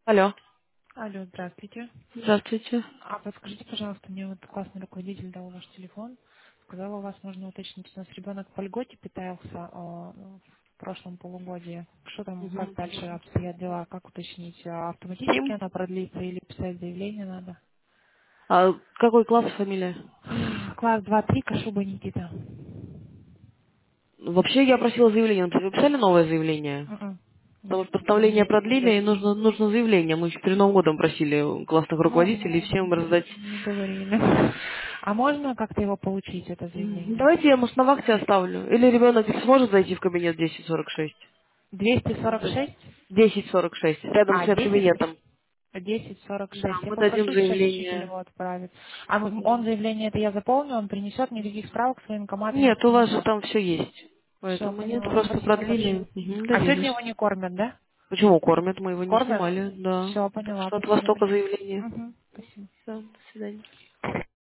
Алло. Алло, здравствуйте. Здравствуйте. А подскажите, пожалуйста, мне вот классный руководитель дал ваш телефон. Сказала, у вас можно уточнить, у нас ребенок по льготе питался в прошлом полугодии. Что там, как Мгм. дальше обстоят дела, как уточнить? Автоматически Тим. она продлится или писать заявление надо? А какой класс, фамилия? Класс 2-3, Кашуба Никита. Вообще я просила заявление. Вы писали новое заявление? Мгм. Потому Нет, что заявление постановление не продлили, пришло. и нужно заявление. Мы еще перед Новым годом просили классных Ну, руководителей всем раздать. не говорили. А можно как-то его получить, это заявление? Давайте я, может, на вахте оставлю. Или ребенок сможет зайти в кабинет 1046? 246? 1046, рядом с 10? медкабинетом. Да, 1046. Я мы дадим попрошу сейчас учителя заявление. его отправить. А он заявление это я заполню, он принесет никаких справок, своим военкомат Нет, у вас же там все есть. Все, Поэтому нет, поняла. просто Спасибо продлили. большое. Да А не за сегодня его что. не кормят, да? Почему кормят? Мы его не Кормят? снимали, да. Все, Так поняла. что от Спасибо Востока большое. заявление. Угу. Спасибо. Да, до свидания.